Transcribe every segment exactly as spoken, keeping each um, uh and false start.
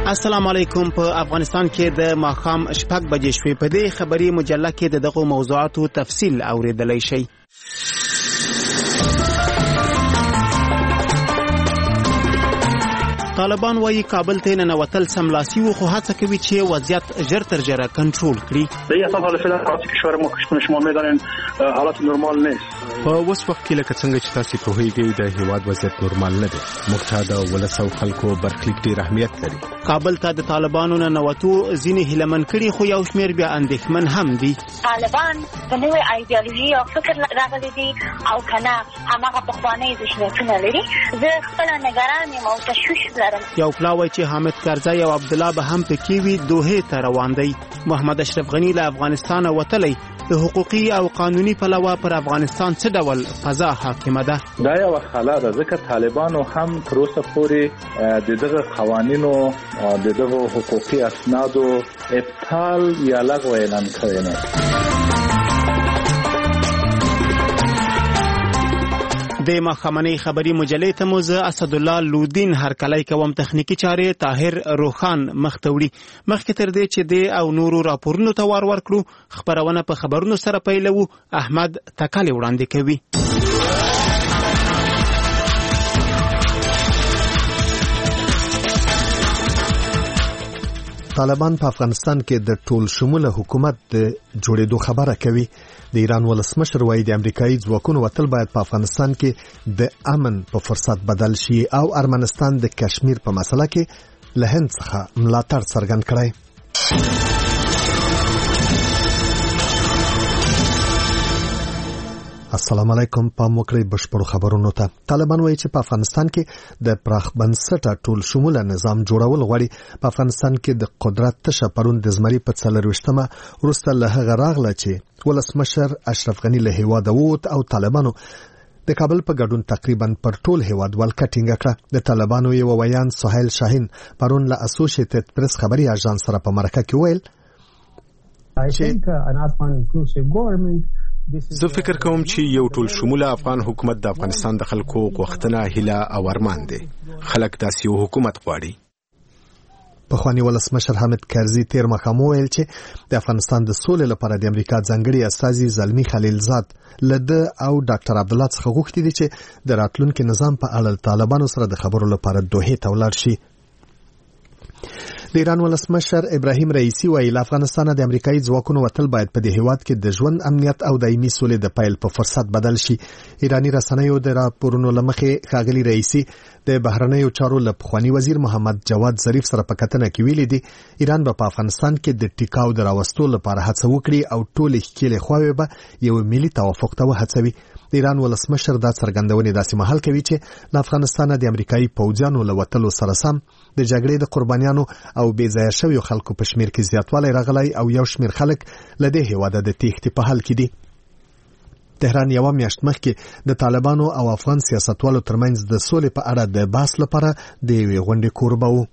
السلام علیکم. په افغانستان کې د ماښام شپږ بجې شوې. په دې خبري مجله کې د دغه موضوعاتو تفصیل اوریدلای شئ. طالبان وايي کابل ته ننوتل سملاسي وو، خو هڅه کوي چې وضعیت ژر تر ژره کنټرول کړي. د یاسف حال فعلا حالت کشور ما شما می‌دانین حالت نرمال نیست. په اوس وخت کې لکه څنګه چې تاسو په هیګي د هیواد وضعیت نرمال نه دی. مقتدا ولسو خلکو برخلیک ډیر اهمیت لري. کابل ته د طالبانو ننوتو ځینې هیلمن کړي، خو یو شمېر بیا اندېښمن هم دي. طالبان د نوې ایډیالوژي او فکر راغلي دي او کنه هغه په خوانې ذهنیتونه لري. زه خپل نگران یم او تشویش لرم. یو پلاوی چې حامد کرزی او عبد الله به هم پکې وي دوه ته روان دی. محمد اشرف غنی له افغانستان وتلی. د حقوقي او قانوني پلوه پر افغانستان څه ډول فضا حاکمه ده؟ دا یو خلا ده، ځکه طالبانو هم تر اوسه پورې د دغه قوانینو د دغه حقوقي اسنادو ابطال یا لغو اعلان کړی نه. د ماښامنۍ خبري مجلې ته مو زه اسدالله لودین هرکلی کوم. تخنیکی چارې طاهر روخان مخته وړي. مخکې تر دې چې د او نورو راپورونو ته وار ورکړو، خبرونه په خبرونو سره پیلوو. احمد تکالی وړاندې کوي. طالبان په افغانستان کې د ټول شموله حکومت د جوړېدو خبره کوي. د ایران ولسمشر وايي د امریکایي ځواکونو وتل باید په افغانستان کې د امن په فرصت بدل شي او ارمنستان د کشمیر په مسله کې له هند څخه ملاتړ څرګند کړي. السلام علیکم. په موکړی بشپړو خبرونو ته. طالبان وایي چې په افغانستان کې د پراخ بنسټه ټول شموله نظام جوړول غواړي. په افغانستان کې د قدرت تشه پرون د زمري په څلرويشتمه وروسته له هغه راغله چې ولسمشر اشرف غنی له هیواده ووت او طالبانو د کابل په ګډون تقریبا پر ټول هیواد ولکه ټینګه کړه. د طالبانو یو ویان سهیل شاهین پرون له اسوسییټډ پریس خبري اژانس سره په مرکه کې ویل چې زه فکر کوم چې یو ټول شموله افغان حکومت د افغانستان د خلکو غوښتنه، هیله او ارمان دی. خلک داسې یو حکومت غواړي. پخوانی ولسمشر حامد کرزی تیر مخام ویل چې د افغانستان د سولې لپاره د امریکا ځانګړي استازي زلمی خلیلزاد لده او ډاکټر عبد الله څخه غوښتي دي چې د راتلونکي نظام په اړه طالبانو سره د خبرو لپاره دوحې ته ولاړ شي. د ایران ولسمشر ابراهیم رئیسی وایي له افغانستان د امریکایي ځواکونو وتل باید په دې هیواد کې د ژوند امنیت او دایمي سولې د پیل په فرصت بدل شي. ایرانی رسنیو د راپورونو لمخې ښاغلي رئیسی د بهرنیو چارو له پخوانی وزیر محمد جواد ظریف سره په کتنه کې ویلي دي ایران به په افغانستان کې د ټیکاو د راوستلو لپاره هڅه وکړي او ټولې ښکېلې خواوې به یو ملي توافق ته وهڅوي. د ایران ولسمشر دا څرګندونې داسې مهال کوي چې له افغانستان د امریکایي پوځیانو له وتلو سره سم د جګړې د قربانیانو او بې ځایه شویو خلکو په شمیر کې زیاتوالی راغلی او یو شمیر خلک له دې هیواده د تېښتې په حال کې دي. تهران یو میاشت مخکې د طالبانو او افغان سیاستوالو ترمنځ د سولې په اړه د بحث لپاره د یوې غونډې کوربه و.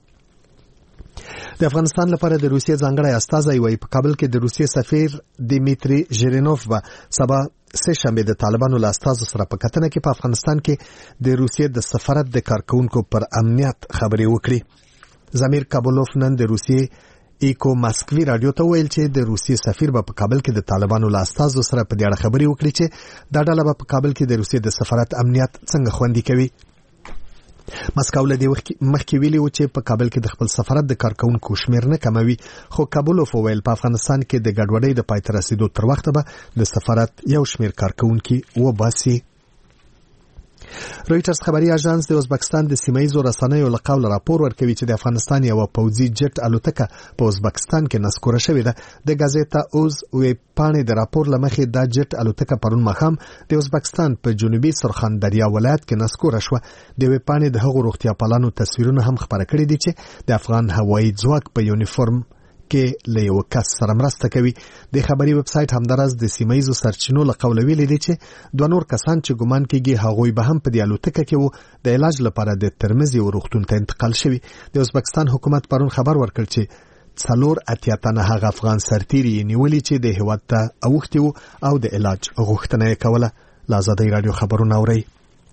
د افغانستان لپاره د روسیې ځانګړی استازی وایي په کابل کې د روسیې سفیر دیمیتری ژیرینوف به سبا سه شنبه د طالبانو له استازو سره په کتنه کې په افغانستان کې د روسیې د سفارت د کارکونکو پر امنیت خبرې وکړي. زمیر کابولوف نن د روسیې ایکو ماسکوي رادیو ته ویل چې د روسیې سفیر به په کابل کې د طالبانو له استازو سره په دې اړه خبرې وکړي چې دا ډله به په کابل کې د روسیې د سفارت امنیت څنګه خوندي کوي. مسکو له دې مخکې ویلي و چې په کابل کې د خپل سفارت د کارکونکو شمیر نه کموي، خو کابولوف ویل په افغانستان کې د ګډوډۍ د پای ته رسیدو تر وخته به د سفارت یو شمیر کارکونکي وباسي. رویټرز خبري اژانس د ازبکستان د سیمایي رسنیو له قوله راپور ورکوي چې د افغانستان یو پوځي جټ الوتکه په ازبکستان کې نسکوره شوې ده. د گازیتا اوز ویب پاڼې د راپور لمخې دا جټ الوتکه پرون ماښام د ازبکستان په جنوبي سرخان دریا ولایت کې نسکوره شوه. د ویب پاڼې د هغو روغتیا پالانو تصویرونه هم خپاره کړي دي چې د افغان هوایي ځواک په یونیفورم کې له یو کس سره مرسته کوي. د خبري ویب سایټ همدارس د سیمایي سرچینو له قوله ویلي دي چې دوه نور کسان چې ګمان کېږي هغوی به هم په دې الوتکه کې وو د علاج لپاره د ترمذ یو روغتون ته انتقال شوي. د ازبکستان حکومت پرون خبر ورکړ چې څلور اتیا تنه هغه افغان سرتیري نیولي چې د هیواد ته اوښتي وو او د علاج غوښتنه یې کوله. له آزادۍ راډیو خبرونه اورئ.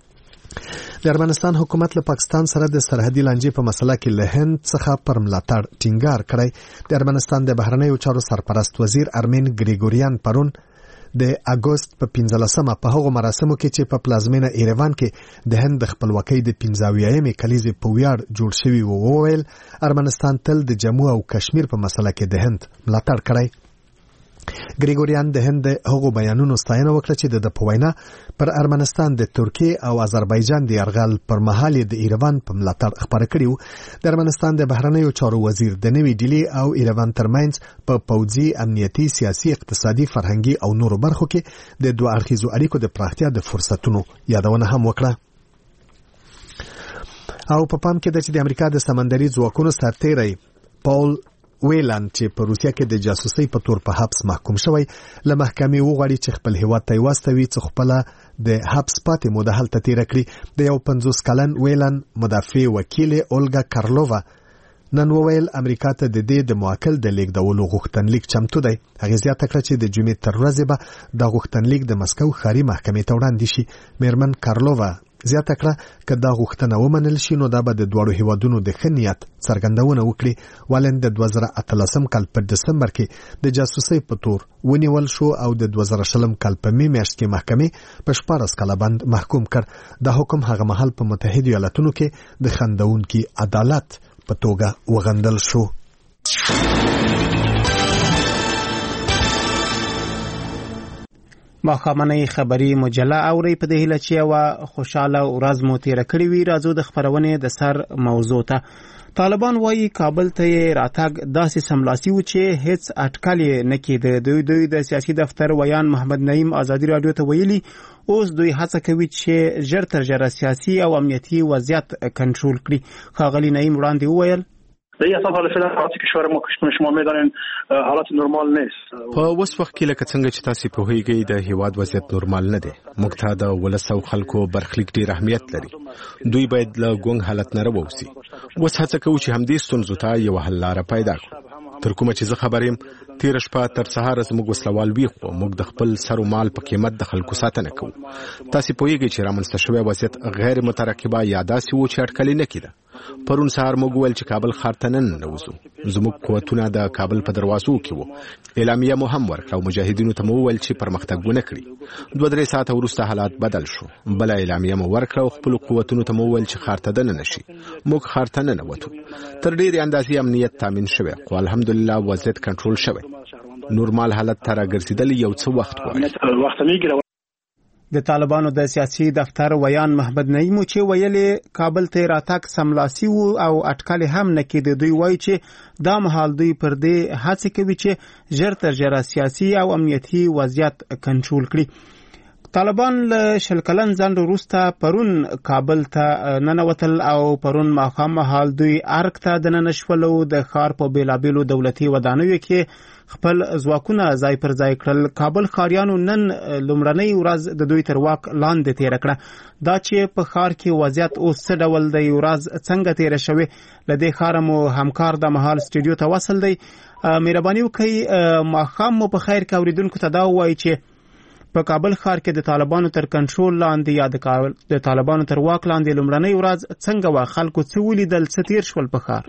د ارمنستان حکومت له پاکستان سره د سرحدي لانجې په مسله کې له هند څخه پر ملاتړ ټینګار کړی. د ارمنستان د بهرنیو چارو سرپرست وزیر ارمین ګریګوریان پرون د اگست په پنځلسمه په هغو مراسمو کې چې په پلازمینه ایروان کې د هند د خپلواکۍ د پنځاویایمې کلیزې په ویاړ جوړ شوی و وویل ارمنستان تل د جموں او کشمیر په مسله کې د هند ملاتړ کړی. ګریګوریان د هند هغو بیانونو ستاینه وکړه چې د په وینا پر ارمنستان د ترکیې او آذربایجان د یرغل پر مهال د ایروان په ملاتړ خبره کړې و. د ارمنستان د بهرنیو چارو وزیر د نوې ډیلي او ایروان ترمنځ په پوځي، امنیتي، سیاسي، اقتصادي، فرهنګي او نورو برخو کې د دوه اړخیزو اړیکو د پراختیا د فرصتونو یادونه هم وکړه. او په پام کې ده چې د امریکا د سمندري ځواکونو سرتیری پاول ویلان چې په روسیا کې د جاسوسۍ په تور په حبس محکوم شوی له محکمې وغواړي چې خپل هیواد ته واستوي څو خپل د حبس پاتې موده هلته تیر کړي. د یو پنځوس کلن ویلان مدافع وکیل اولګا کارلووا نن وویل امریکا ته د دې د موکل د لیږدولو غوښتنلیک چمتو دی. هغه زیاته کړه چې د جمعې تر ورځې به د غوښتنلیک د مسکو ښاري محکمې ته وړاندې شي. میرمن کارلووا زیاته کړه که دا غوښتنه ومنل شي نو دا به د دواړو هیوادونو د ښه نیت څرګندونه وکړي. ولن د دوه زره اتلسم کال په دسمبر کې د جاسوسۍ په تور ونیول شو او د دوه زره شلم کال په می میاشت کې محکمې په شپاړس کاله بند محکوم کړ. دا حکم هغه مهال په متحده ایالاتونو کې د خندونکي عدالت په توګه وغندل شو. ماښامنۍ خبري مجله اوري په دې هیله چې یوه خوشاله ورځ مو تیره کړې وي. راځو د خپرونې د سر موضوع ته. طالبان وایي کابل ته یې راتګ داسې سملاسي و چې هیڅ اټکل یې نه کېده. دوی دوی د سیاسي دفتر ویان محمد نعیم ازادي راډیو ته ویلي اوس دوی هڅه کوي چې ژر تر ژره سیاسي او امنیتي وضعیت کنټرول کړي. ښاغلي نعیم وړاندې وویل دیگه اصلا حالا فعلا حالت کشور ما شما میدانین حالت نرمال نیست. په اوس وخت کې لکه څنګه چې تاسو په هیګي د هیواد وضعیت نورمال نه دی. موږ ته د ولسو خلکو برخلیک ډیر اهمیت لري. دوی باید له ګونګ حالت نه راووسي. اوس هڅه کوي چې همدې ستونزو ته یو حل لاره پیدا کړو. تر کومه چې زه خبر یم تیر شپه تر سهار زموږ وسلوال وی خو موږ د خپل سر او مال په قیمت د خلکو ساتنه کوو. تاسو په هیګي چې رامنځته شوی وضعیت غیر مترقبه یا داسې و چې اټکل نه کیده. پرون سهار موږ ویل چې کابل ښار ته نن نوځو. زموږ قوتونه د کابل په دروازو کې وو. اعلامیه مو هم ورکړه او مجاهدینو ته مو ویل چې پرمختګ ونه کړي. دوه درې ساعته وروسته حالات بدل شو. بل اعلامیه مو ورکړه او خپل قوتونو ته مو ویل چې ښار ته دننه شي. موږ ښار ته نه ووتو. تر ډېرې اندازې امنیت تامین شوی خو الحمدلله وضعیت کنټرول شوی. نورمال حالت ته راګرځېدل یو څه وخت غواړي. د طالبانو د سیاسي دفتر ویان محمد نعیم چې ویلي کابل ته راتګ سملاسي وو او اټکل هم نه کېده. دوی وایي چې دا مهال دوی پر دې هڅه کوي چې ژر تر ژره سیاسي او امنیتي وضعیت کنټرول کړي. طالبان له شل کلن ځنډ وروسته پرون کابل ته ننوتل او پرون ماښام مهال دوی ارګ ته دننه شول او د ښار په بېلابېلو دولتي ودانیو کې خپل ځواکونه ځای پر ځای کړل. کابل ښاریانو نن لومړنۍ ورځ د دوی تر واک لاندې تیره کړه. دا چې په ښار کې وضعیت اوس څه ډول دی، ورځ څنګه تیره شوې، له دې ښاره مو همکار د مهال سټوډیو ته وصل دی. مهرباني وکړئ ماښام مو په خیر کې اوریدونکو ته دا ووایي چې په کابل ښار کې د طالبانو تر کنټرول لاندې یا د طالبانو تر واک لاندې لومړنۍ ورځ څنګه وه، خلکو څه ولیدل، څه تیر شول په ښار؟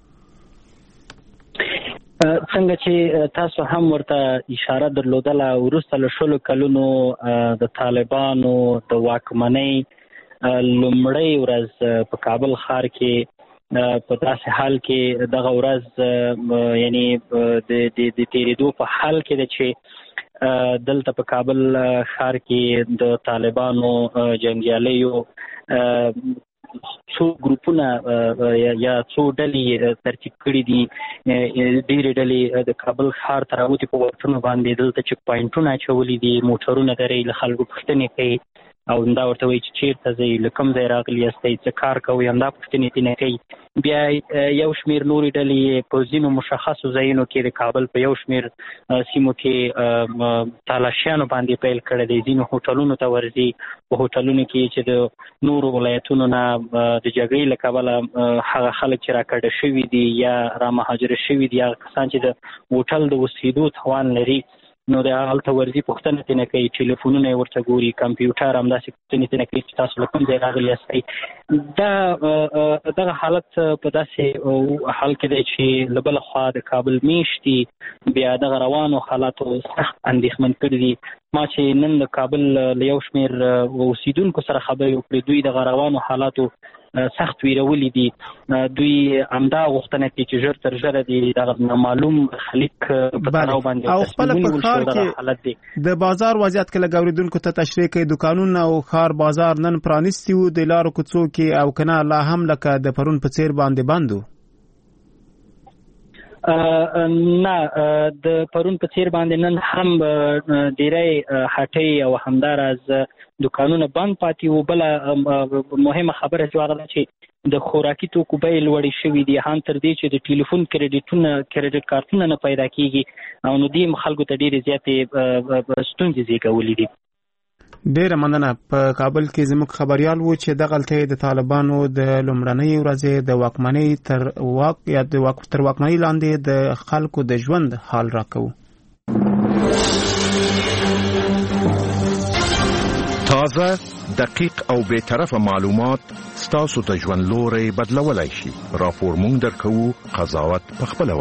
څنګه چې تاسو هم ورته اشاره درلودله، وروسته له شلو کلونو د طالبانو د واکمنۍ لومړۍ ورځ په کابل ښار کې په داسې حال کې دغه ورځ یعنی د تیریدو په حال کې ده چې دلته په کابل ښار کې د طالبانو جنګیالیو څو ګروپونه یا څو ډلې ترتیب کړي دي. ډېرې ډلې د کابل ښار ته راوتې په وختونو باندې دلته چک پاینټونه اچولي دي، موټرونه درې له خلکو پوښتنې کوي او همدا ورته وایي چې چېرته ځئ، له کوم ځای راغلي یاستئ، څه کار کوئ، همدا پوښتنې ترېنه کوي. بیا یو شمېر نورې ډلې په ځینو مشخصو ځایونو کې د کابل په یو شمېر سیمو کې تالاشیانو باندې پیل کړی دی. ځینو هوټلونو ته ورځي، په هوټلونو کې چې د نورو ولایتونو نه د جګړې له کبله هغه خلک چې راکډه شوي دي یا را مهاجره شوي دي، هغه کسان چې د هوټل د اوسېدو توان لري، نو د هلته ورځي پوښتنه تنه کوي، ټلیفونونه ورته ګوري، کمپیوټر هم داسې پوښتنې تنه کوي چې تاسو له کوم ځای راغلي یاستئ. دا دغه حالت په داسې حال کې دی چې له بله خوا د کابل میشتي بیا دغه روانو حالاتو سخت اندېښمن کړي دي. ما چې نن د کابل له یو شمېر اوسیدونکو سره خبرې وکړې، دوی دغه روانو حالاتو سخت ویرولي دي. دوی همدا غوښتنه کوي چې ژر تر ژره دي دغه نامعلوم خلیق په تړاو باندې او خپل په ښار کې د بازار وضعیت کې لږ اوریدونکو ته تشریح کوي. دکانونه او ښار بازار نن پرانیستي وو، د لارو کوڅو کې او کنه لا هم لکه د پرون په څیر باندې بند وو؟ نه، د پرون په څیر باندې نن هم ډیری هټۍ او همداراز دکانونه بند پاتې وو. بله مهمه خبره چې هغه ده چې د خوراکي توکو بیې لوړې شوي دي، هم تر دې چې د ټلیفون کریډیټونه کریډیټ کارتونه نه پیدا کیږي او نو دې خلکو ته ډېرې زیاتې ستونزې زیږولې دي. ډیره مننه. په کابل کې زموږ خبريال وو چې دغلته د طالبانو د لومړنۍ ورځې د واکمنۍ تر واک یا د واک تر واکمنۍ لاندې د خلکو د ژوند حال راکوي. تازه، دقیق او بے طرفه معلومات ستاسو د ژوند لوري بدلولای شي. راپور مونږ درکو، قضاوت پخپله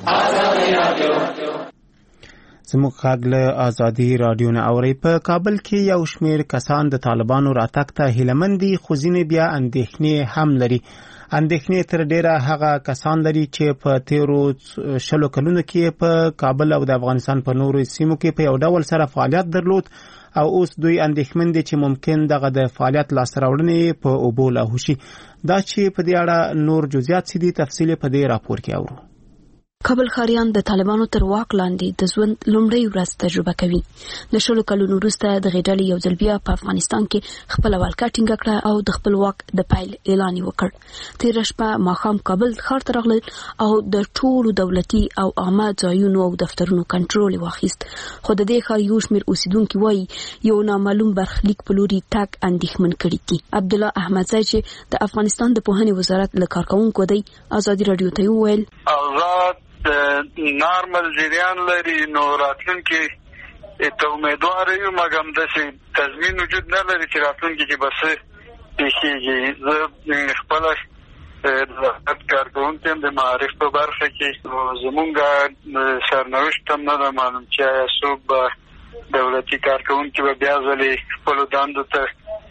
وکړئ. زموږ غږ له ازادي رادیو نه اوري. په کابل کې یو شمېر کسان د طالبانو راتګ ته هیلهمند دي، خو ځینې بیا اندېښنې هم لري. اندېښنې تر ډیره هغه کسان لري چې په تیرو شلو کلونو کې په کابل او د افغانستان په نورو سیمو کې په یو ډول سره فعالیت درلود او اوس دوی اندېښمن دي چې ممکن دغه د فعالیت لاسته راوړنې په اوبو لاهو شي. دا چې په دې اړه نور جزئیات څه دي، تفصیل په دې راپور کې اورو. کابل ښاریان د طالبانو تر واک لاندې د ژوند لومړۍ ورځ تجربه کوي. د شلو کلونو وروسته دغه ډلې یو ځل بیا په افغانستان کې خپل ولکه ټینګه کړه او د خپل واک د پیل اعلان وکړ. تېره شپه ماښام کابل ښار ته راغلل او د ټولو دولتي او عامه ځایونو او دفترونو کنټرول واخیست. خو د دې ښار یو شمېر اوسیدونکي وایي یو نامعلوم برخلیک په لوري تګ اندېښمن کړي دي. عبدالله احمدزی چې د افغانستان د پوهنې وزارت له کارکوونکو دی، ازادي رادیو ته وویل آزاد نارمل جریان لري، نو راتلونکي ته امیدوار یو، مګم داسې تضمین وجود نه لري چې راتلونکي کې به څه پیښیږي. زه خپله د وزارت کارکوونکی یم د معارف په برخه کې، زمونږ سرنوشت هم نه ده معلوم چې آیا څوک به دولتي کارکوونکي به بیا ځلې خپلو دندو ته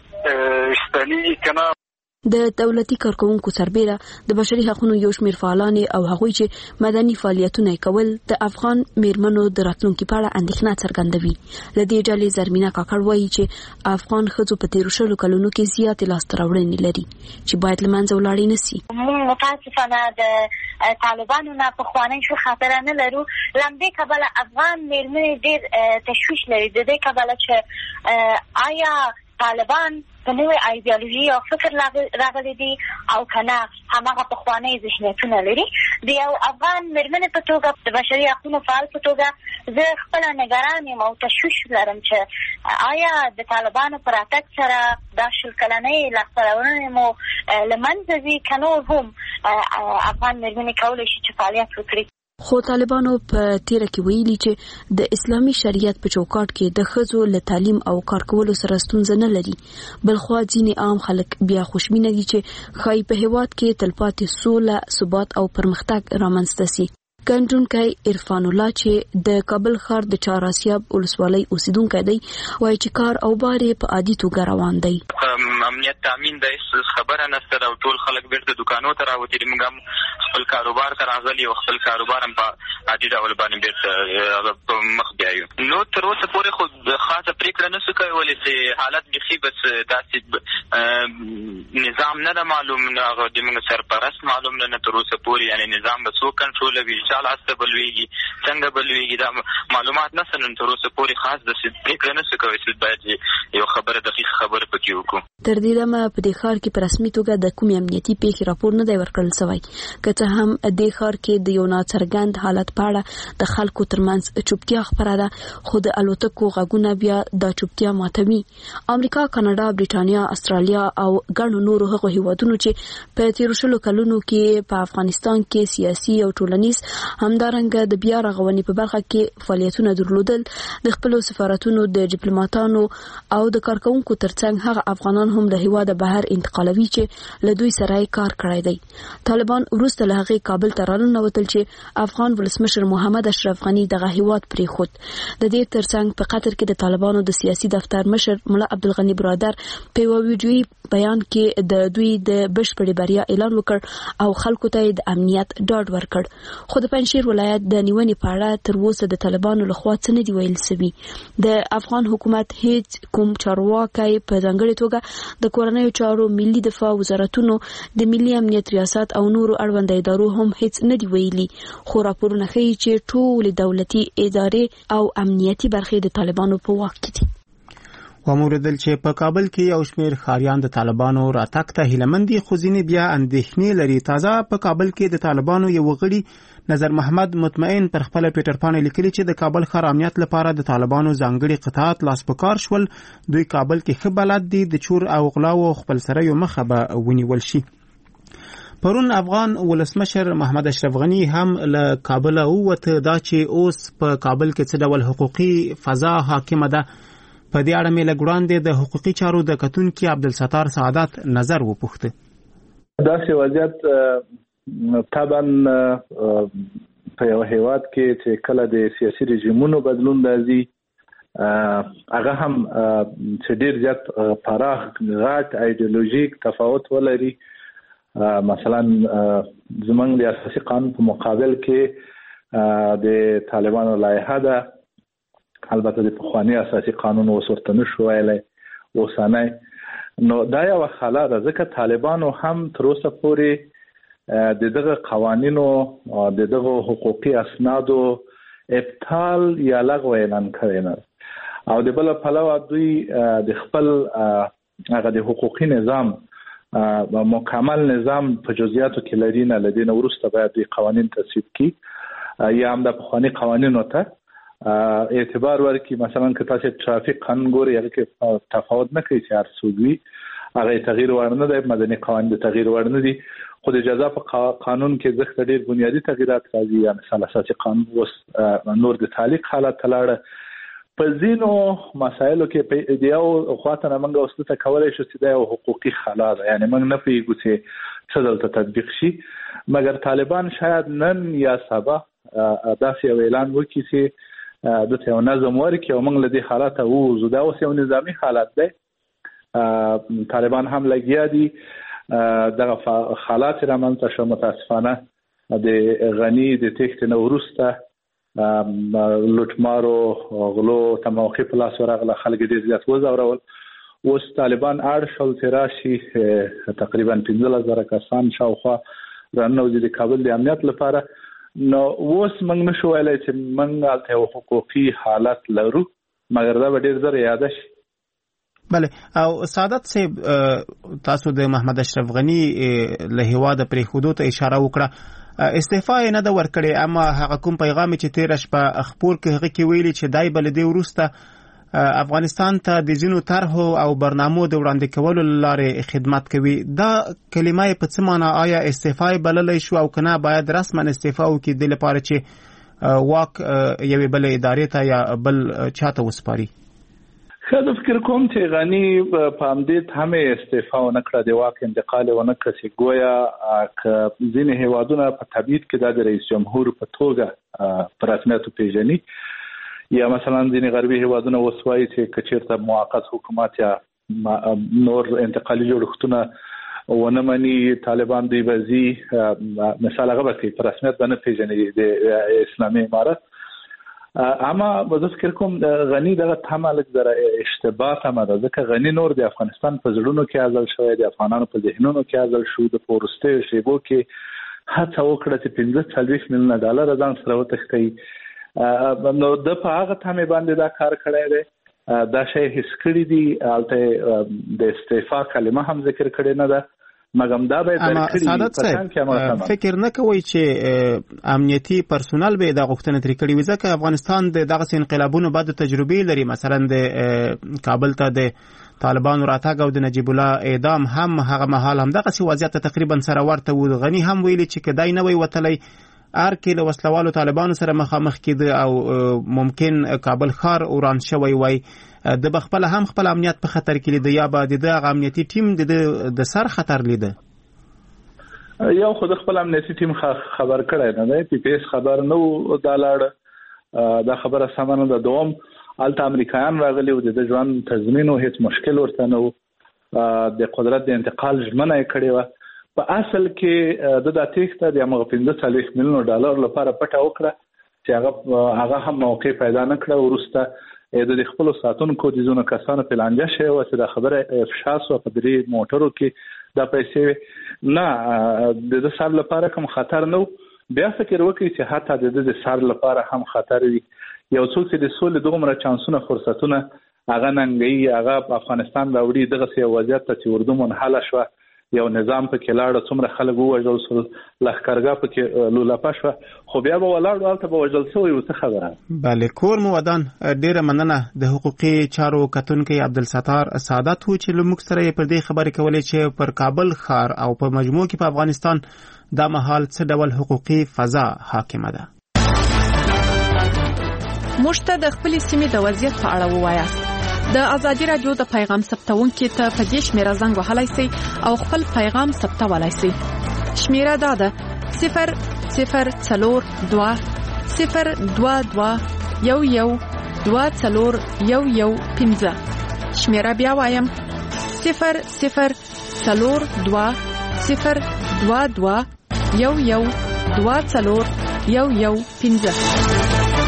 ستنېږي که نه. د دولتي کارکوونکو سربېره د بشري حقوقو یو شمېر فعالان او هغوی چې مدني فعالیتونه کول د افغان میرمنو د راتلونکي په اړه اندېښنه څرګندوي. له دې ډلې زرمینه کاکړ وایي چې افغان ښځو په تېرو شلو کلونو کې زیاتې لاسته راوړنې لري چې باید له منځه ولاړې نه سي. موږ متاسفانه د طالبانو نه پخوانۍ ښه خاطره نه لرو. له همدې کبله افغان میرمنې ډېر تشویش لري د دې کبله چې آیا طالبان په نوې ایډیالوژي او فکر راغلي دي او کنه هماغه پخوانۍ ذهنیتونه لري. د یو افغان میرمنې په توګه، د بشري حقوقو فعال په توګه، زه خپله نګران یم او تشویش لرم چې آیا د طالبانو په راتګ سره دا شل کلنۍ لاسته راوړنې مو له منځه ځي که نور هم افغان میرمنې کولی شي چې فعالیت وکړي. خو طالبانو په تیره کې ویلي چې د اسلامي شریعت په چوکاټ کې د ښځو له تعلیم او کار کولو سره ستونزه نه لري. بلخوا ځینې عام خلک بیا خوشبینه دي چې ښایي په هېواد کې تلپاتې سوله، ثبات او پرمختګ رامنځته سي. ګڼډونکی عرفان الله چې د کابل ښار د چهاراسیاب ولسوالۍ اوسیدونکی دی وایي چې کار او بار یې په عادي توګه روان دی. امنیت تامین دی، خبره نشته او ټول خلک بیرته دکانو ته راوتي دي. موږ هم خپل کاروبار ته راغلي او خپل کاروبار هم په عادي ډول باندې بیرته په مخ بیایو. نو تر اوسه پورې خو خاصه پرېکړه نه شو کولی چې حالت بیخي بس داسې نظام نه ده معلوم، نه هغه د موږ سرپرست معلوم نه تر اوسه پورې، یعنې نظام به څوک کنټرولوي، لاس ته بلويږي، څنګه بلويږي، دا معلومات نشته. نن تر اوسه پورې خاص د پرېکړه نه شو کولی چې باید یو خبره دقیق خبره پکې وکړو. تر دې دمه په دې ښار کې په رسمي توګه د کومې امنیتي پیښې راپور نه دی ورکړل شوی، که څه هم دې ښار کې د یو ناڅرګند حالت په اړه د خلکو ترمنځ چوپتیا خپره ده، خو د الوتکو غږونه بیا د چوپتیا ماتوي. امریکا، کاناډا، برېټانیا، استرالیا او ګڼو نورو هغو هیوادونو چې په تیرو شلو کلونو کې په افغانستان کې سیاسي او ټولنیز همدارنګه د بیا رغونې په برخه کې فعالیتونه درلودل، د خپلو سفارتونو د ډیپلوماټانو او د کارکونکو ترڅنګ هغه افغانان هم له هیواده بهر انتقالوي چې له دوی سره کار کړی دی. طالبان وروسته له هغې کابل ته راننوتل چې افغان ولسمشر محمد اشرف غني دغه هیواد پرېښود. د دې ترڅنګ په قطر کې د طالبانو د سیاسي دفتر مشر ملا عبدالغني برادر په یو ویډیویي بیان کې د دوی د بشپړې بریا اعلان وکړ او خلکو ته د امنیت ډاډ ورکړ. خو د پنجشیر ولایت د نیونې په اړه تر اوسه د طالبانو لخوا څه نه دي ویل شوي. د افغان حکومت هیڅ کوم چارواکی په ځانګړې توګه د کورنیو چارو، ملي دفاع وزارتونو، د ملي امنیت ریاست او نورو اړوند ادارو هم هیڅ نه دي ویلي، خو راپورونه ښیي چې ټولې دولتي ادارې او امنیتي برخې د طالبانو په واک کې دي. وموردل چې په کابل کې یو شمېر ښاریان د طالبانو راتګ ته هیلهمند دي، خو ځینې بیا اندېښنې لري. تازه په کابل کې د طالبانو یو غړي نظر محمد مطمئن پر خپل پیټر پاڼه لیکلي چې د کابل ښار امنیت لپاره د طالبانو ځانګړي قطاعات لاس په کار شول. دوی کابل کې ښه بلد دي، د چور او غلاو خپل سره یو مخه به ونیول شي. پرون افغان ولسمشر محمد اشرف غني هم له کابل ووته، دا چې اوس په کابل کې څه ډول حقوقي فضا حاکمه ده. په دې اړه مې له وړاندې د حقوقي چارو د کتونکي عبدالستار سعادت نظر وپوښته. داسې وضعیت طبعا په یو هیواد کې چې کله د سیاسي رژیمونو بدلون راځي، هغه هم چې ډېر زیات پراخ غټ ایډیولوژیک تفاوت ولري. مثلا زمونږ د اساسي قانون په مقابل کې د طالبانو لایحه ده، البته د پخواني اساسي قانون اوس ورته نشو ویلی اوسنی. نو دا یوه خلا ده، ځکه طالبانو هم تر اوسه پورې د دغه قوانینو، د دغه حقوقي اسنادو ابطال یا لغو اعلان کړی نه، او د بل پلوه دوی د خپل هغه د حقوقي نظام مکمل نظام په جزئیاتو کې لري نه. له دې نه وروسته باید دوی قوانین تصویب کړي یا هم د پخواني قوانینو ته اعتبار ورکړي. مثلا که تاسو ترافیک قانون ګورئ، هغه کې تفاوت نه کوي چې هر څوک وي هغه تغییر وړ نه دی، مدني قوانین د تغییر وړ نه دي، خو د جزا په قانون کې ځکه ډېر بنیادی تغییرات راځي. یا مثلا اساسي قانون اوس نور د تعلیق حالت تلاړه. په ځینو مسایلو کې د یو خواته نه موږ اوس ته کولی شو چې دا یو حقوقي خلا ده، یعنی موږ نه پوهېږو چې څه دلته تطبیق شي، مګر طالبان شاید نن یا سبا داسې یو اعلان وکړي چې دلته یو نظم ورکړي او موږ له دې حالته ووځو. دا اوس یو نظامي حالت دی، طالبان هم لګیا دي. دغه حالات رامنځته شو، متاسفانه د غني د تښتې نه وروسته لوټمارو غلو ته موقع په لاس ورغله، خلک ډېر زیات وځورول. اوس طالبان اړ شول چې راشي تقریبا پنځلس زره کسان شاوخوا راننوځي د کابل د امنیت لپاره. نو اوس موږ نشو ویلی چې موږ هلته یو حقوقي حالت لرو، مګر دا به ډېر زر یاده شي. بله، او سعادت صاحب تاسو د محمد اشرف غني له هیواده پرېښودو ته اشاره وکړه، استعفا یې نه ده ورکړې، اما هغه کوم پیغام چې تېره شپه خپور کې هغه کې ویلي چې دای به له دې وروسته افغانستان ته د ځینو طرحو او برنامو د وړاندې کولو له لارې خدمت کوي. دا کلمه یې په څه معنا؟ آیا استعفا یې بللی شو او که نه باید رسما استعفا وکړي دې لپاره چې واک یوې بلې ادارې ته یا بل چا ته وسپاري؟ ښه، زه فکر کوم چې غني په همدې تمې استعفا ونه کړه، د واک انتقال یې ونه کړه چې ګویا که ځینې هیوادونه په تبعید کې دا د رئیس جمهور په توګه په رسمیت وپېژني، یا مثلا ځینې غربي هیوادونه اوس وایي چې که چېرته موقت حکومت یا نور انتقالي جوړښتونه ونه مني طالبان دوی به ځي، مثال هغه به کوي په رسمیت به نه پېژني د اسلامي امارت. اما زه فکر کوم غني دغه تمه لږ ذره اشتباه تمه ده، ځکه غني نور د افغانستان په زړونو کې ازل شوی، د افغانانو په ذهنونو کې ازل شو. د په وروستیو شیبو کې هڅه وکړه چې پنځه څلوېښت میلیونه ډالر ځان سره وتښتوي. نو د په هغه تمې باندې دا کار کړی دی دا شی هیڅ کړی دی البته د استعفا کلمه هم ذکر کړی نه ده مګم دا به درکړي فکر نه کوي چې امنیتي پرسونل به د غوښتنې تر کړي وي ځکه افغانستان د دغه انقلابونو بعد تجربې لري مثلا د کابل ته د طالبانو راتګ او د نجیب الله اعدام هم هغه مهال هم دغه سی وضعیت تقریبا سره ورته و غنی هم ویلي چې کدای نه وي وتلی ارکه له وسلوالو طالبانو سره مخامخ کېده او ممکن کابل ښار وران شوی وای د بخپل هم خپل امنیت په خطر کې لیده یا به د امنیتي ټیم د سر خطر لیده یو خود خپل امنیتي ټیم خبر کړی نه دی پی پی اس خبر نو دا لاړ دا خبره سمانه د دوم الته امریکایان راغلي او د ژوند تضمین او هیڅ مشکل ورته نو د قدرت د انتقال ژمنه کړې و په اصل کې د د تېښته د هغه پنځه څلوېښت میلیونو ډالر لپاره پټه وکړه چې هغه هغه هم موقع پیدا نه کړه وروسته د خپل ساتونکو د زونه کسانو په لانجه شوی و چې د خبره افشا سو په دې موټرو کې د پیسې نه د سر لپاره کوم خطر نه بیا فکر وکړي چې حتی د د سر لپاره هم خطر وي یو څوک چې د سولې دومره چانسونه فرصتونه هغه ننګي هغه په افغانستان راوړي دغه سی وضعیت ته ورده منحله شو یو نظام په کې لاړ څومره خلک ووژل سول لښکرګاه په کې لولاپا شو خو بیا به ولاړ البته به وژل شوی و څه خبره بله کور مو ودان ډیره مننه د حقوقي چارو کتونکي عبدالستار سعادت و چې لمک سره پر دې خبرې کولې چې پر کابل ښار او په مجموع کې په افغانستان دا مهال څه ډول حقوقي فضا حاکمه ده مشته د خپل سیمې د وضعیت په اړه ووایاست د ازادي رادیو د پیغام ثبتونکو ته په دې شمیره زنګ وهلای شئ او خپل پیغام ثبتولای شئ شمیره دا ده صفر صفر څلور دوه صفر دوه دوه یو یو دوه څلور یو یو پنځه شمیره بیا وایم صفر صفر څلور دوه صفر دوه دوه یو یو دوه څلور یو یو پنځه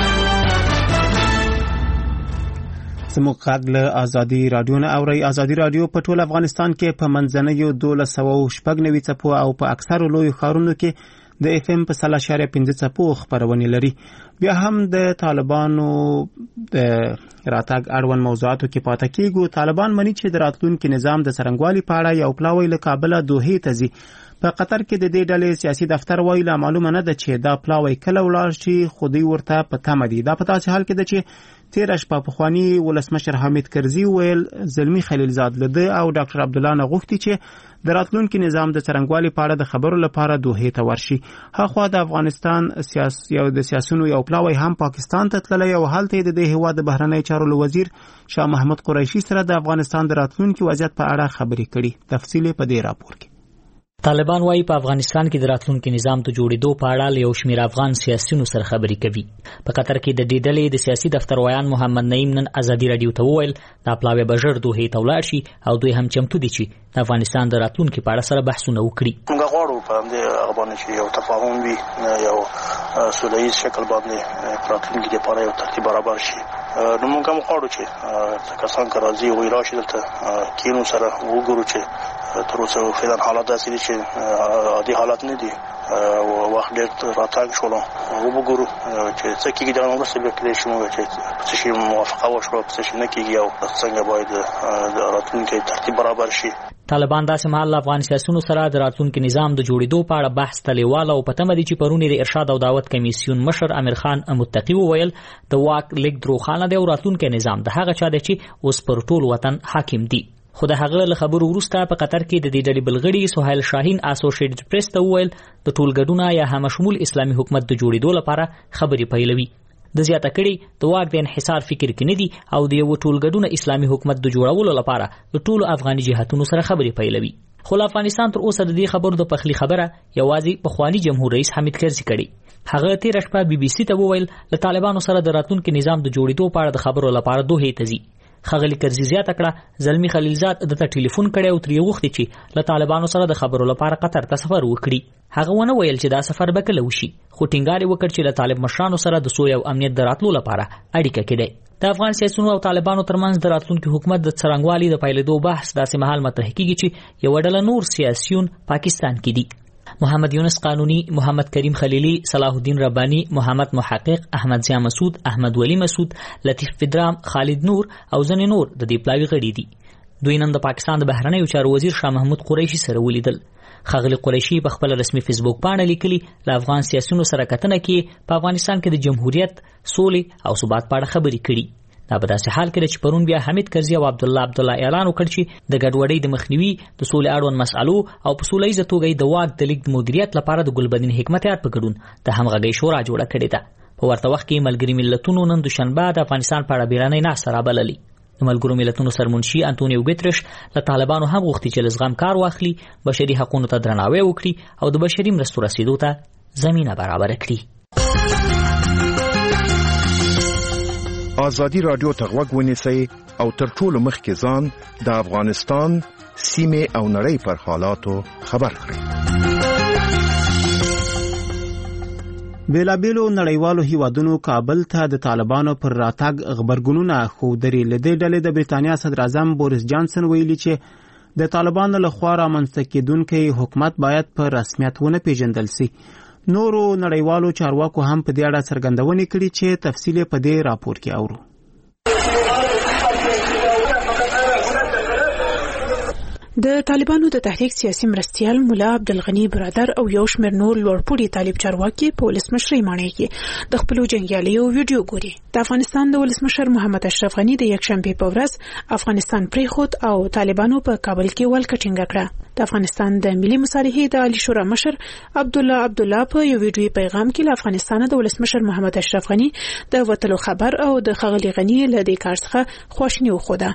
زموږ غږ له ازادي رادیو نه اوري ازادي رادیو په ټول افغانستان کې په منځنیو دولس سوه شپږ نوي څپو او په اکثرو لویو ښارونو کې د اف ام په سل اشاریه پنځه څپو خبرونه لري بیا هم د طالبانو د راتګ اړوند موضوعاتو کې پاتې کیږي طالبان مني چې د راتلونکي نظام د څرنګوالي په اړه یو پلاوی له کابل دوحې ته ځي په قطر کې د دې ډلې سیاسي دفتر وایي لا معلومه نه ده چې دا پلاوی کله ولاړ شي خو دوی ورته په تمه دي دا په داسې حال کې ده چې تیر شپه پخوانی ولسمشر حامد کرزي ویل زلمی خلیلزاد لده او ډاکټر عبدالله نه غوښتي چې د راتلونکي نظام د څرنګوالي په اړه د خبرو لپاره دوحې ته ورشي هاخوا د افغانستان سیاسي او د سیاسيونو یو پلاوی هم پاکستان ته تللی او هلته د دې هیواد د بهرنی چارو وزیر شاه محمود قریشي سره د افغانستان د راتلونکي وضعیت په اړه خبرې کړي تفصیل په دې راپور کې طالبان وايي په افغانستان کې د راتلونکي نظام ته جوړېدو په اړه یو شمېر افغان سیاسيونو سره خبرې کوي په قطر کې د دې ډلې د سیاسي دفتر ویان محمد نعیم نن ازادي رادیو ته وویل دا پلاوی به ژر دوحې ته ولاړ شي او دوی هم چمتو دي چې د افغانستان د راتلونکي په اړه سره بحثونه وکړي موږ غواړو په دې هغه باندې چې یو تفاهم وي یو سولهییز شکل باندې راتلونکي لپاره یو ترتیب برابر شي نو موږ هم غواړو چې کسان که راځي وایي راشي دلته کینو سره وګورو چې تر اوسه فعلا حالات داسې دي چې عادي حالات نه دي وخت ډېر راتګ شول او وګورو چې څه کېږي دا وروسته بیا کېدای شي موږ چې څه شي موافقه وشوه څه شي نه کېږي او څنګه باید د راتلونکي ترتیب برابر شي طالبان داسې مهال افغان سیاسيونو سره د راتلونکي نظام د جوړېدو په اړه بحث تلیواله او په تمه دي چې پرونی د ارشاد او دعوت کمیسیون مشر امیر خان متقی وویل د واک لیک دروخانه دی او راتلونکي نظام د هغه چا دی چې اوس پر ټول وطن حاکم دی خو د هغه له خبرو وروسته په قطر کې د دې ډلې بلغړي سهیل شاهین اسوسییټډ پریس ته وویل د ټولګډونه یا همشمول اسلامي حکومت د جوړېدو لپاره خبرې پیلوي د زیاته کړي د واک د انحصار فکر کې نه دي او د یو ټولګډونه اسلامي حکومت د جوړولو لپاره د ټولو افغاني جهاتونو سره خبرې پیلوي خو افغانستان تر اوسه د دې خبرو د پخلی خبره یوازې پخوانی جمهور رئیس حامد کرزي کړي هغه تیر شپه بي بي سي ته وویل د طالبانو سره د راتلونکي نظام د جوړېدو په اړه د خبرو لپاره دوحې ته ځي خغلی کرزي زیاته کړه زلمی خلیلزاد د ټلیفون کړي او ترې وغوښتي چې له طالبانو سره د خبرو لپاره قطر ته سفر وکړي هغه ونه ویل چې دا سفر به کله وشي خو ټینګار وکړ چې له طالب مشرانو سره د سولې او امنیت د راتلو لپاره اړیکه کړي د افغان سیاسيونو او طالبانو ترمنځ د راتلونکي حکومت د څرنګوالي د پیلېدو بحث داسې مهال مطرح کیږي چې یو ډله نور سیاسيون پاکستان کې دي محمد یونس قانونی، محمد کریم خلیلی، صلاح الدین ربانی، محمد محقق، احمد ضیا مسعود، احمد ولی مسعود، لطیف فدرام، خالد نور او ځنې نور د دې پلاوي غړي دي. دوی نن د پاکستان د بهرنیو چارو وزیر شاه محمود قریشي سره ولیدل. ښاغلي قریشي په خپل رسمي فیسبوک باندې لیکلي له افغان سیاسيونو سره کتنه کې په افغانستان کې د جمهوریت، سولې او ثبات په اړه خبرې کړي. دا په داسې حال کې چې پرون بیا حمید کرزي او عبد الله عبد الله اعلان وکړ چې د ګډوډۍ د مخنیوي، د سولې اړوند مسالو او په سولې ز توګه د واک د لیک مدیریت لپاره د ګلبدین حکمتیار په ګډون د همغږي شورا جوړه کړې ده. په ورته وخت کې ملګری ملتونو نن دوشنبه د افغانستان په اړه بیرانې ناسته رابللې. د ملګرو ملتونو سرمنشي انټونیو ګوتریش له طالبانو هم غوښتي چې لزغم کار واخلي، بشري حقوقو ته درناوی وکړي او د بشري مرستو رسیدو ته زمينه برابر کړي. ازادي رادیو ته غوږ ونیسئ او تر ټولو مخکې ځان د افغانستان سیمه او نړۍ پر حالاتو خبر کړئ. بیلابیلو نړیوالو هیوادونو کابل ته د طالبانو پر راتګ خبرګونونه خودري لدې ډلې د برېټانیا صدر اعظم بوریس جانسن ویلي چې د طالبانو لخوا رامنځته کېدونکي حکومت باید په رسمیت ونه پیژندل شي. نورو نړیوالو چارواکو هم په دې اړه څرګندونې کړې چې تفصیل په دې راپور کې اورو. د طالبانو د تحریک سیاسي مرستیال مولا عبدالغنی برادر او یو شمېر نور لوړپوړي طالب چارواکي په ولسمشرۍ ماڼۍ کې د خپلو جنګیالیو ویډیو ګوري. د افغانستان د ولسمشر محمد اشرف غنی د یکشنبې په ورځ افغانستان پریښود او طالبانو په کابل کې ولکه ټینګه کړه. د افغانستان د ملي مصالحې د عالی شورا مشر عبد الله عبد الله په یو ویډیوي پیغام کې له افغانستان د ولسمشر محمد اشرف غنی د وټلو خبر او د خغلی غنی له دې کار څخه خوشنی وخوده.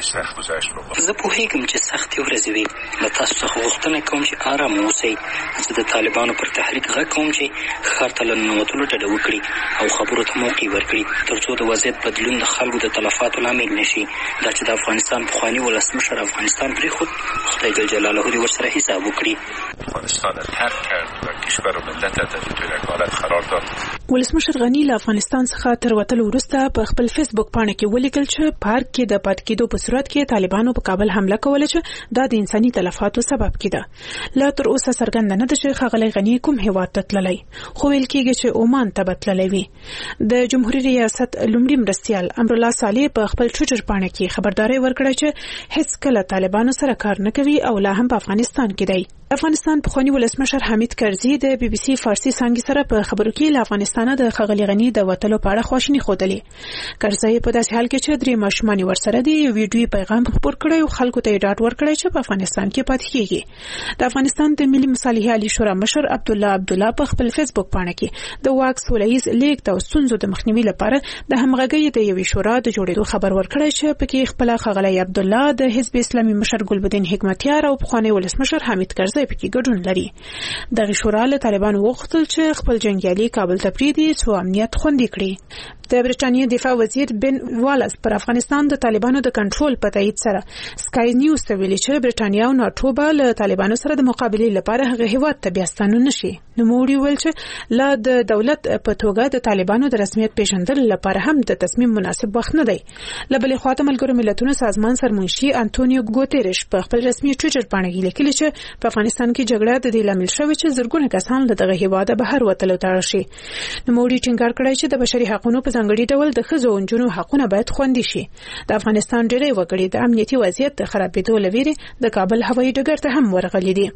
زه په هیڅ چې سختي ورځې وي له تاسو څخه غوښتنه کوم چې آرام اوسئ. زه د طالبانو پر تحریک غږ کوم چې ښار ته له ننوتلو ډډه وکړي او خبرو ته موقع ورکړي ترڅو د وضعیت بدلون د خلکو د تلفاتو لامل نشي. دا چې د افغانستان پخواني ولسمشر افغانستان پریښود، خدای جل جلاله دې ورسره حساب وکړي. افغانستان ترک کرد و کشور و ملت تحت حالت قرار داد. ولسمشر غنی له افغانستان څخه تر وتلو وروسته په خپل فیسبوک پاڼه کې ولیکل چې پارک کې د پات کېدو په صورت کې طالبانو په کابل حمله کوله چې دا د انساني تلفاتو سبب کېده. لا تر اوسه څرګنده نه ده چې ښاغلی غنی کوم هیواد ته تللی، خو ویل کېږي چې عمان ته به تللی وي. د جمهوریت ریاست لومړي مرستیال امرالله صالح په خپل ټویټر پاڼه کې خبرداري ورکړه چې هیڅ کله طالبانو سره کار نه کوي او لا هم په افغانستان کې دی. افغانستان پخوانی ولسمشر حمید کرزي د بي بي سي فارسي څانګې سره په خبرو کې له افغانستان د ښاغلي غني د وټلو په اړه خواشیني ښودلې. کرزي په داسې حال کې چې درې ماشومان ورسره دی یو ویډیو پیغام خپور کړی او خلکو ته ډاډ ورکړی چې په افغانستان کې پاتې کیږي. د افغانستان د ملي مصالحې عالی شورا مشر عبد الله عبد الله په خپل فیسبوک پاڼه کې د واک سولهییز لیږد او ستونزو د مخنیوي لپاره د همغږۍ د یوې شورا د جوړېدو خبر ورکړی چې پکې خپل ښاغلی عبد الله د حزب اسلامي مشر ګلبدین حکمتیار او پخوانی ولسمشر حمید کرزي پکې ګډون لري. دغه شورا له طالبانو وغوښتل چې خپل جنگیالي کابل ته پریږدي څو امنیت خوندي کړي. د برېټانیا دفاع وزیر بن والاس پر افغانستان د طالبانو د کنټرول په تایید سره سکای نیوز ته ویلي چې برېټانیا او ناتو به له طالبانو سره د مقابلې لپاره هغه هیواد ته بیا ستانه نشي. نو موړي ویل چې لا د دولت په توګه د طالبانو د رسمیت پیژندل لپاره هم د تصمیم مناسب وخت نه دی. لبلې خواته ملګرو ملتونو سازمان سرمنشي انټونیو ګوتریش په خپل رسمي ټویټر باندې لیکلي چې په افغانستان کې جګړه د دې لامل شوې چې زرګونه کسان له دغه هیواده بهر وتلو ته شي. نو موړي ټینګار کړی چې د بشري حقوقو په ځانګړي ډول د ښځو او نجونو حقونه باید خوندي شي. د افغانستان ډېری وګړي د امنیتي وضعیت د خرابېدو له ویرې د کابل هوایي ډګر ته هم ورغلي دي.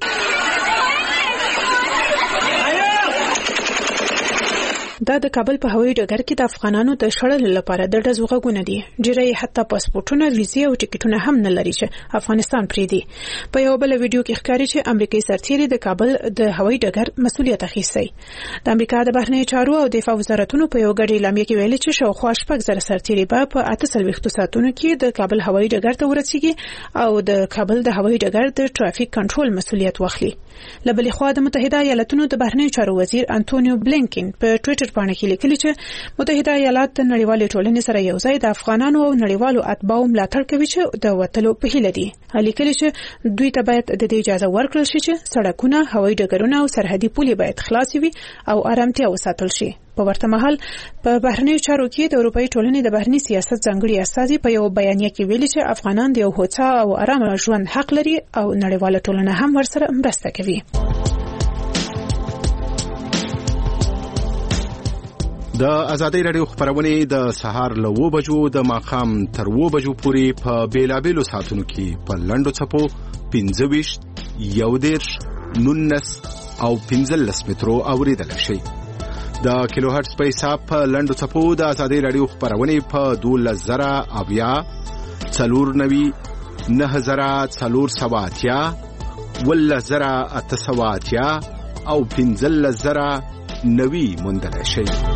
دا د کابل په هوایي ډګر کې د افغانانو د شړل لپاره د ډزو غږونه دي. ډېری حتی پاسپورتونه، ویزې او ټیکټونه هم نه لري چې افغانستان پریږدي. په یو بل ویډیو کې ښکاري چې امریکایي سرتیري د کابل د هوایي ډګر مسؤلیت اخیستی. د امریکا د بهرنیو چارو او دفاع وزارتونو په یو ګډ اعلامیه کې ویلي چې شاوخوا شپږ زره سرتیري به په اته څلوېښتو ساعتونو کې د کابل هوایي ډګر ته ورسیږي او د کابل د هوایي ډګر د ټرافیک کنټرول مسؤلیت واخلي. له بلې خوا د متحده ایالاتونو د بهرنیو چارو وزیر انټونیو بلینکن په ټویټر باندې کې لیکلي چې متحده ایالات د نړیوالې ټولنې سره یو ځای د افغانانو او نړیوالو اتباعو ملاتړ کوي چې د وټلو په هیله دي. لیکلي چې دوی ته باید د دې اجازه ورکړل شي چې سړکونه، هوایي ډګرونه او سرحدي پولې باید خلاص وي او آرامتیا وساتل شي. په ورته مهال په بهرنیو چارو کې د اروپאי ټولنې د بهرنی سیاست ځانګړي استازي په یو بیانیه کې ویلي چې افغانان د یو هوسا او آرام ژوند حق لري او نړیواله ټولنه هم ورسره مرسته کوي. د ازادۍ رادیو خبرونه د سهار له و بجو د ماخام تر و بجو پورې په بیلابېلو ساعتونو کې په لنډو چپو پنځه ویشت یو دېرش نولس او پنځلس مترو اوریدل شي. د کیلو هرتز په حساب په لنډو چپو د ازادۍ رادیو خبرونه په دولس زره اویا څلور نوي نه زره څلور سوه اتیا ولس زره اته سوه اتیا او پنځلس زره نوي موندل شي.